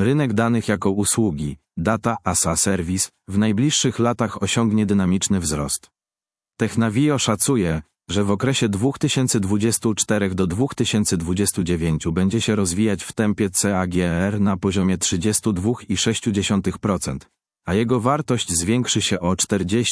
Rynek danych jako usługi, Data as a Service, w najbliższych latach osiągnie dynamiczny wzrost. Technavio szacuje, że w okresie 2024 do 2029 będzie się rozwijać w tempie CAGR na poziomie 32,6%, a jego wartość zwiększy się o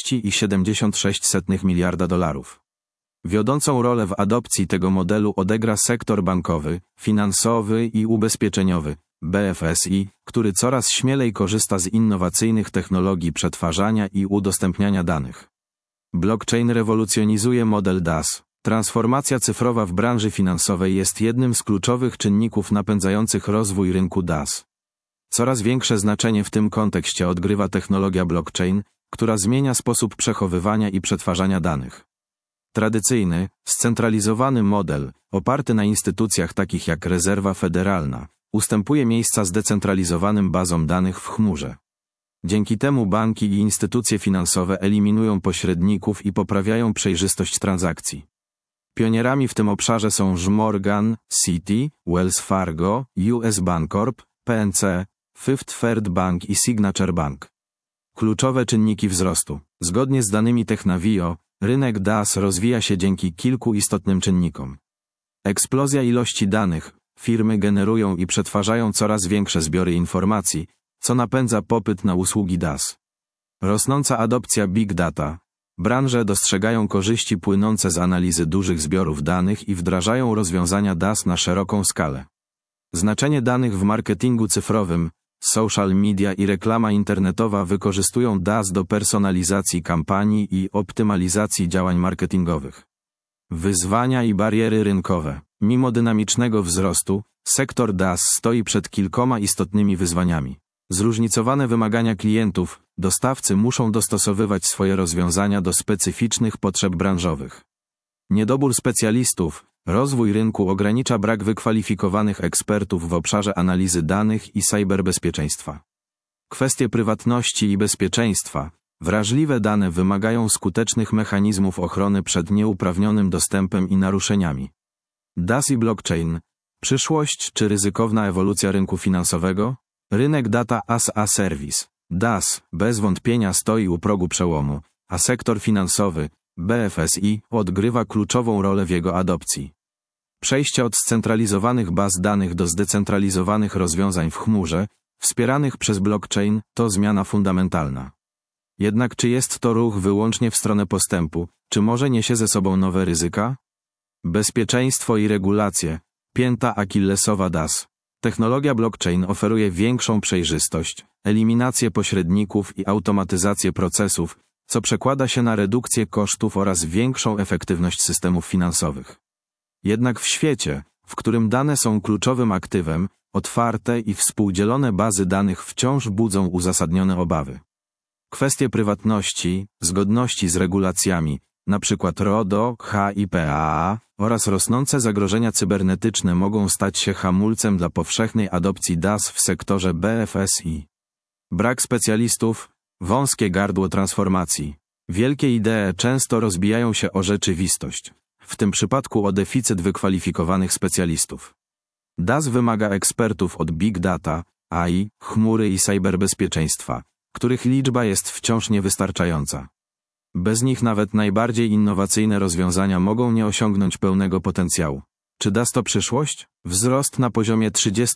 40,76 miliarda dolarów. Wiodącą rolę w adopcji tego modelu odegra sektor bankowy, finansowy i ubezpieczeniowy, BFSI, który coraz śmielej korzysta z innowacyjnych technologii przetwarzania i udostępniania danych. Blockchain rewolucjonizuje model DAS. Transformacja cyfrowa w branży finansowej jest jednym z kluczowych czynników napędzających rozwój rynku DAS. Coraz większe znaczenie w tym kontekście odgrywa technologia blockchain, która zmienia sposób przechowywania i przetwarzania danych. Tradycyjny, scentralizowany model, oparty na instytucjach takich jak Rezerwa Federalna, ustępuje miejsca zdecentralizowanym bazom danych w chmurze. Dzięki temu banki i instytucje finansowe eliminują pośredników i poprawiają przejrzystość transakcji. Pionierami w tym obszarze są JMorgan, Citi, Wells Fargo, US Bancorp, PNC, Fifth Third Bank i Signature Bank. Kluczowe czynniki wzrostu. Zgodnie z danymi Technavio, rynek DAS rozwija się dzięki kilku istotnym czynnikom. Eksplozja ilości danych. Firmy generują i przetwarzają coraz większe zbiory informacji, co napędza popyt na usługi DAS. Rosnąca adopcja Big Data. Branże dostrzegają korzyści płynące z analizy dużych zbiorów danych i wdrażają rozwiązania DAS na szeroką skalę. Znaczenie danych w marketingu cyfrowym. Social media i reklama internetowa wykorzystują DAS do personalizacji kampanii i optymalizacji działań marketingowych. Wyzwania i bariery rynkowe. Mimo dynamicznego wzrostu, sektor DAS stoi przed kilkoma istotnymi wyzwaniami. Zróżnicowane wymagania klientów, dostawcy muszą dostosowywać swoje rozwiązania do specyficznych potrzeb branżowych. Niedobór specjalistów, rozwój rynku ogranicza brak wykwalifikowanych ekspertów w obszarze analizy danych i cyberbezpieczeństwa. Kwestie prywatności i bezpieczeństwa. Wrażliwe dane wymagają skutecznych mechanizmów ochrony przed nieuprawnionym dostępem i naruszeniami. DAS i blockchain. Przyszłość czy ryzykowna ewolucja rynku finansowego? Rynek Data as a Service, DAS, bez wątpienia stoi u progu przełomu, a sektor finansowy, BFSI, odgrywa kluczową rolę w jego adopcji. Przejście od scentralizowanych baz danych do zdecentralizowanych rozwiązań w chmurze, wspieranych przez blockchain, to zmiana fundamentalna. Jednak czy jest to ruch wyłącznie w stronę postępu, czy może niesie ze sobą nowe ryzyka? Bezpieczeństwo i regulacje, pięta achillesowa DAS. Technologia blockchain oferuje większą przejrzystość, eliminację pośredników i automatyzację procesów, co przekłada się na redukcję kosztów oraz większą efektywność systemów finansowych. Jednak w świecie, w którym dane są kluczowym aktywem, otwarte i współdzielone bazy danych wciąż budzą uzasadnione obawy. Kwestie prywatności, zgodności z regulacjami, np. RODO, HIPAA oraz rosnące zagrożenia cybernetyczne mogą stać się hamulcem dla powszechnej adopcji DAS w sektorze BFSI. Brak specjalistów, wąskie gardło transformacji. Wielkie idee często rozbijają się o rzeczywistość, w tym przypadku o deficyt wykwalifikowanych specjalistów. DAS wymaga ekspertów od Big Data, AI, chmury i cyberbezpieczeństwa, których liczba jest wciąż niewystarczająca. Bez nich nawet najbardziej innowacyjne rozwiązania mogą nie osiągnąć pełnego potencjału. Czy DAS to przyszłość? Wzrost na poziomie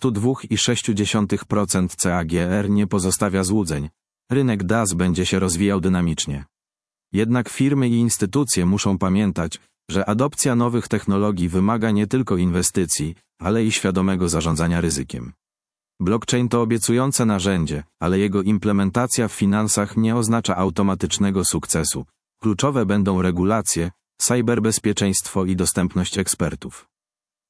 32,6% CAGR nie pozostawia złudzeń. Rynek DAS będzie się rozwijał dynamicznie. Jednak firmy i instytucje muszą pamiętać, że adopcja nowych technologii wymaga nie tylko inwestycji, ale i świadomego zarządzania ryzykiem. Blockchain to obiecujące narzędzie, ale jego implementacja w finansach nie oznacza automatycznego sukcesu. Kluczowe będą regulacje, cyberbezpieczeństwo i dostępność ekspertów.